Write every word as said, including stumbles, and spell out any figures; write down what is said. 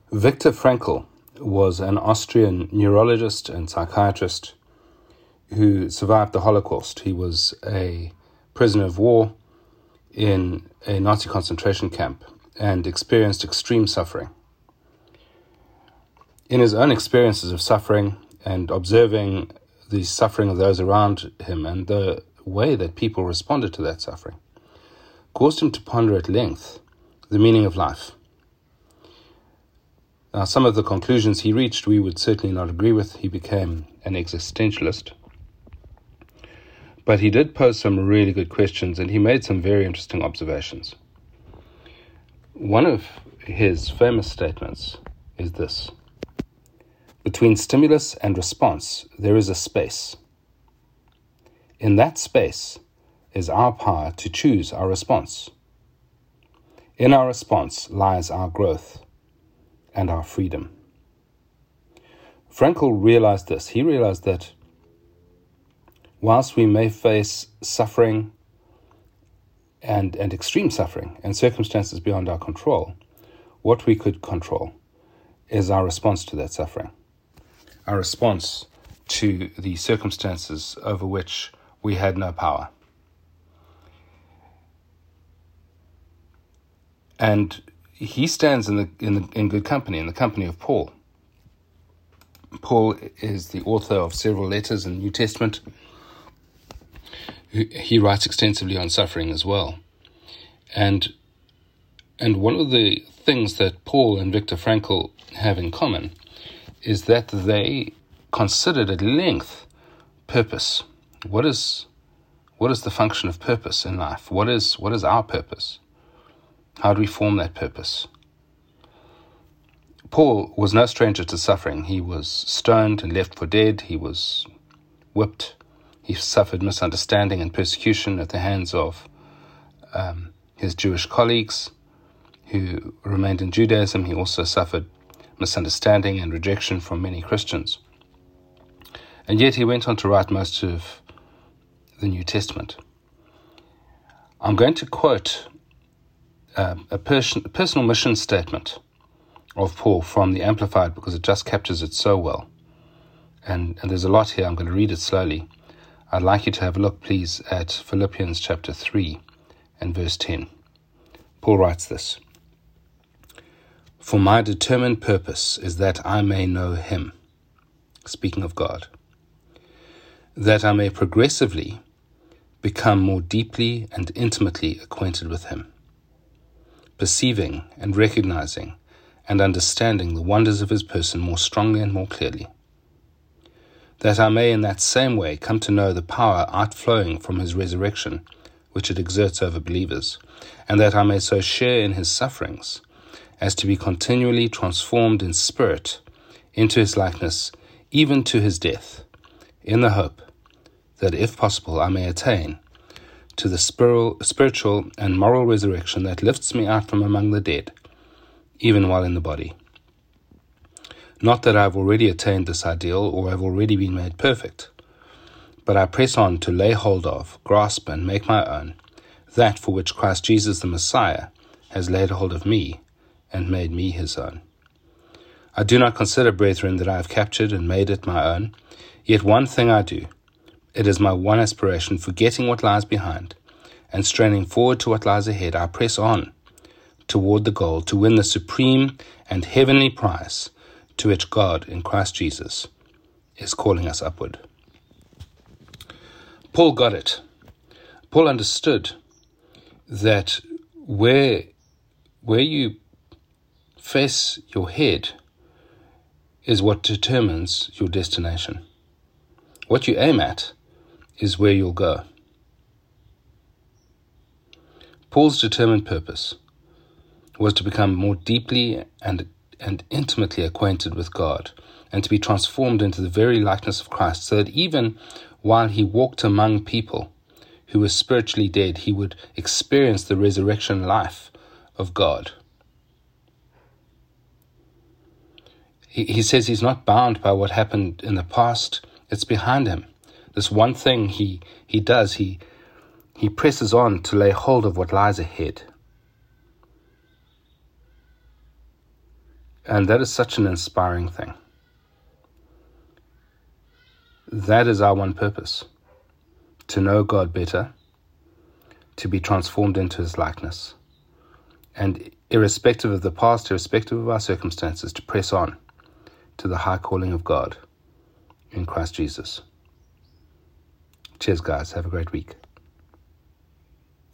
Viktor Frankl was an Austrian neurologist and psychiatrist who survived the Holocaust. He was a prisoner of war in a Nazi concentration camp and experienced extreme suffering. In his own experiences of suffering and observing the suffering of those around him and the way that people responded to that suffering, caused him to ponder at length the meaning of life. Now, some of the conclusions he reached we would certainly not agree with. He became an existentialist. But he did pose some really good questions, and he made some very interesting observations. One of his famous statements is this: between stimulus and response, there is a space. In that space is our power to choose our response. In our response lies our growth and our freedom. Frankl realized this. He realized that whilst we may face suffering and, and extreme suffering and circumstances beyond our control, what we could control is our response to that suffering, our response to the circumstances over which we had no power. And he stands in the in the in good company, in the company of Paul. Paul is the author of several letters in the New Testament. He writes extensively on suffering as well. And and one of the things that Paul and Viktor Frankl have in common is that they considered at length purpose. What is what is the function of purpose in life? What is what is our purpose? How do we form that purpose? Paul was no stranger to suffering. He was stoned and left for dead. He was whipped. He suffered misunderstanding and persecution at the hands of um, his Jewish colleagues who remained in Judaism. He also suffered misunderstanding and rejection from many Christians. And yet he went on to write most of the New Testament. I'm going to quote uh, a, person, a personal mission statement of Paul from the Amplified because it just captures it so well. And, and there's a lot here. I'm going to read it slowly. I'd like you to have a look, please, at Philippians chapter three and verse ten. Paul writes this: "For my determined purpose is that I may know him," speaking of God, "that I may progressively become more deeply and intimately acquainted with him, perceiving and recognizing and understanding the wonders of his person more strongly and more clearly, that I may in that same way come to know the power outflowing from his resurrection, which it exerts over believers, and that I may so share in his sufferings as to be continually transformed in spirit into his likeness, even to his death, in the hope that, if possible, I may attain to the spiritual and moral resurrection that lifts me out from among the dead, even while in the body. Not that I have already attained this ideal or have already been made perfect, but I press on to lay hold of, grasp, and make my own that for which Christ Jesus the Messiah has laid hold of me and made me his own. I do not consider, brethren, that I have captured and made it my own, yet one thing I do. It is my one aspiration, forgetting what lies behind and straining forward to what lies ahead, I press on toward the goal to win the supreme and heavenly prize to which God in Christ Jesus is calling us upward." Paul got it. Paul understood that where, where you face your head is what determines your destination. What you aim at is where you'll go. Paul's determined purpose was to become more deeply and and intimately acquainted with God, and to be transformed into the very likeness of Christ, so that even while he walked among people who were spiritually dead, he would experience the resurrection life of God. He, he says he's not bound by what happened in the past. It's behind him. This one thing he, he does, he, he presses on to lay hold of what lies ahead. And that is such an inspiring thing. That is our one purpose, to know God better, to be transformed into his likeness, and irrespective of the past, irrespective of our circumstances, to press on to the high calling of God in Christ Jesus. Cheers, guys. Have a great week.